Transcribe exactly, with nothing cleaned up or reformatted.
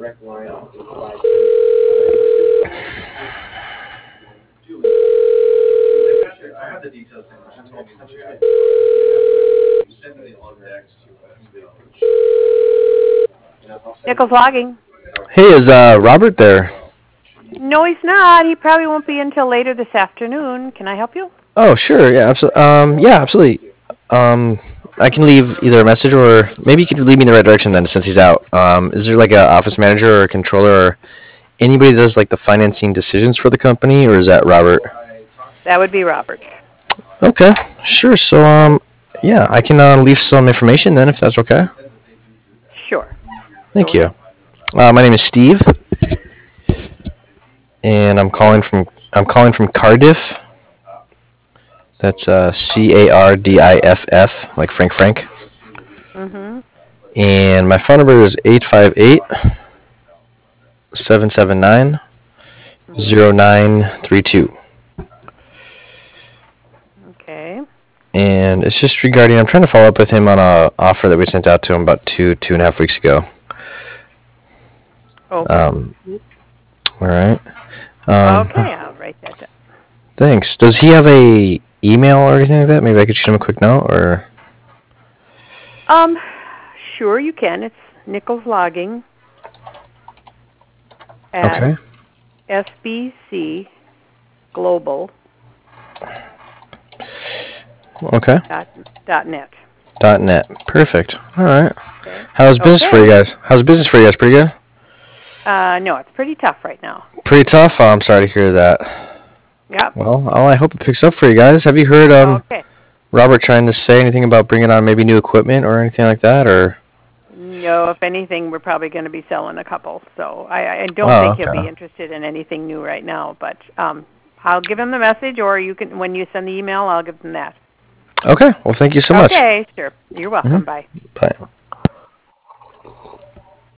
I have the details in there. She told me that you sent me all text to Nichols Logging. Hey, is uh, Robert there? No, he's not. He probably won't be until later this afternoon. Can I help you? Oh, sure. Yeah, absolutely. Um, yeah, absolutely. Um, I can leave either a message or maybe you could lead me in the right direction then, since he's out. Um, is there like an office manager or a controller or anybody that does like the financing decisions for the company, or is that Robert? That would be Robert. Okay, sure. So, um, yeah, I can uh, leave some information then, if that's okay. Sure. Thank you. Uh, my name is Steve, and I'm calling from I'm calling from Cardiff. That's uh, C A R D I F F, like Frank Frank. Mm-hmm. And my phone number is eight five eight, seven seven nine, zero nine three two. Okay. And it's just regarding, I'm trying to follow up with him on a offer that we sent out to him about two, two and a half weeks ago. Okay. Um, all right. Um, okay, I'll write that down. Thanks. Does he have a email or anything like that? Maybe I could shoot him a quick note, or? Um, sure you can. It's Nichols Logging at Okay. S B C Global. Okay. Dot, dot net. Dot net. Perfect. All right. Okay. How's business okay. for you guys? How's business for you guys? Pretty good? Uh, no, it's pretty tough right now. Pretty tough? Oh, I'm sorry to hear that. Yep. Well, oh, I hope it picks up for you guys. Have you heard um, okay. Robert trying to say anything about bringing on maybe new equipment or anything like that, or? No, if anything, we're probably going to be selling a couple. So I, I don't Oh, think he'll okay. be interested in anything new right now. But um, I'll give him the message, or you can, when you send the email, I'll give him that. Okay. Well, thank you so much. Okay, sure. You're welcome. Mm-hmm. Bye. Bye.